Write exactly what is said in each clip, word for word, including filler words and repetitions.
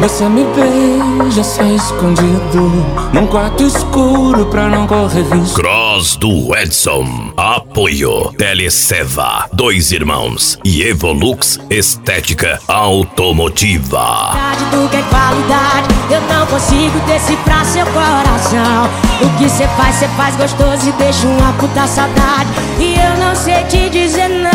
Você me beija só escondido num quarto escuro pra não correr risco. Cross do Edson. Apoio Teleceva, Dois Irmãos e Evolux Estética Automotiva. Do que é qualidade, eu não consigo decifrar seu coração. O que cê faz, cê faz gostoso e deixa uma puta saudade. E eu não sei te dizer não.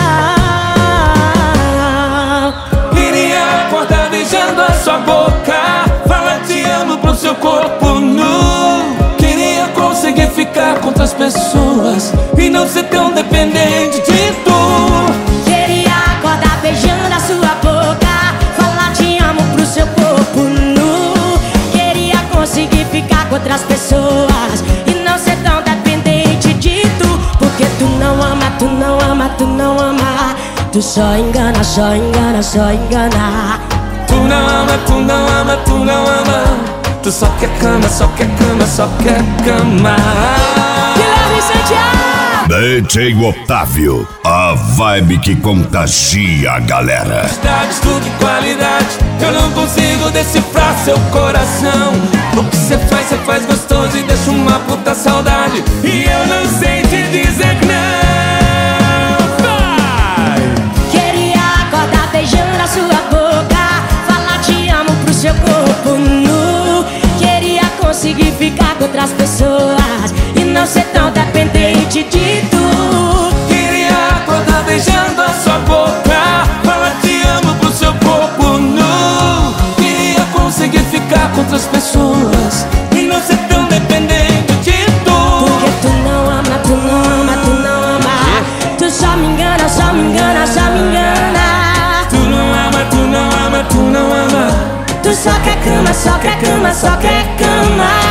Queria acordar beijando a sua boca, falar te amo pro seu corpo nu. Queria conseguir ficar com outras pessoas e não ser tão dependente de tu. Queria acordar beijando a sua boca, falar te amo pro seu corpo nu. Queria conseguir ficar com outras pessoas e não ser tão dependente de tu. Porque tu não ama, tu não ama, tu não ama. Tu só engana, só engana, só engana. Tu não ama, tu não ama, tu não ama. Tu só quer cama, só quer cama, só quer cama. Guilherme Santiago, D J Otávio, a vibe que contagia a galera. Quantidade, tudo e qualidade, eu não consigo decifrar seu coração. O que cê faz, cê faz gostoso e deixa uma puta saudade. E eu não sei te dizer não. beijando a sua boca, falar te amo pro seu corpo nu. Queria conseguir ficar com outras pessoas e não ser tão dependente de tu. Queria acordar beijando a sua boca, falar te amo pro seu corpo nu. Queria conseguir ficar com outras pessoas e não ser tão dependente de tu. Porque tu não ama, tu não ama, tu não ama. Tu só me engana, só me engana, só me engana. Tu não ama, Tu só quer cama, só quer cama, só quer cama.